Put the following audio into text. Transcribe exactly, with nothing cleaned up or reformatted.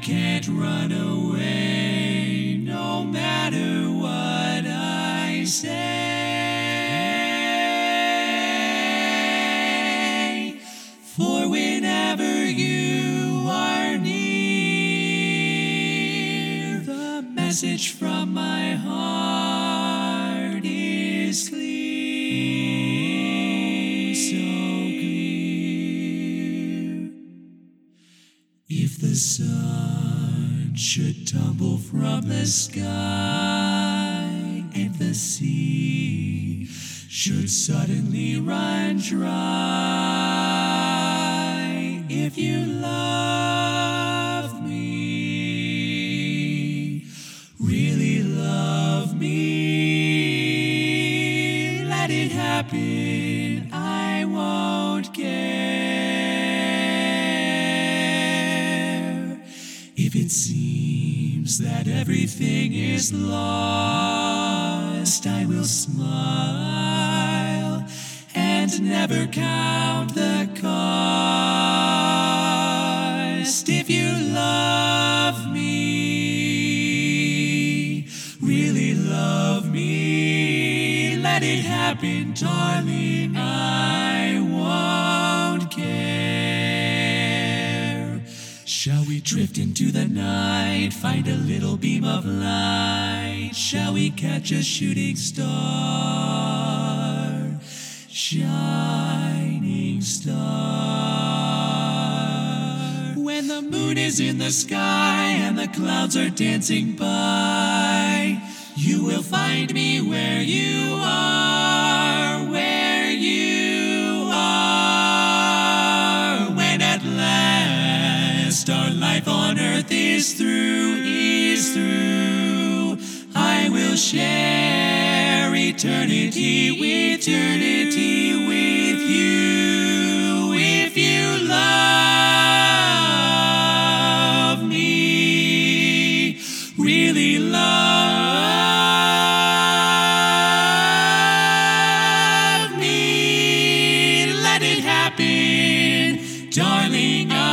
can't run away, no matter what I say. For whenever you are near, the message from my heart is clear, so clear. If the sun should tumble from the sky and the sea should suddenly run dry, if you love me, really love me, let it happen, I won't care. If it seems that everything is lost, I will smile and never count the cost. If you love me, really love me, let it happen, darling, I won't care. Shall we drift into the night, find a little beam of light? Shall we catch a shooting star, shining star? When the moon is in the sky and the clouds are dancing by, you will find me where you are, where you are. When at last our life on earth is through, is through, I will share eternity, eternity with you. If you love me, really love me, let it happen, darling.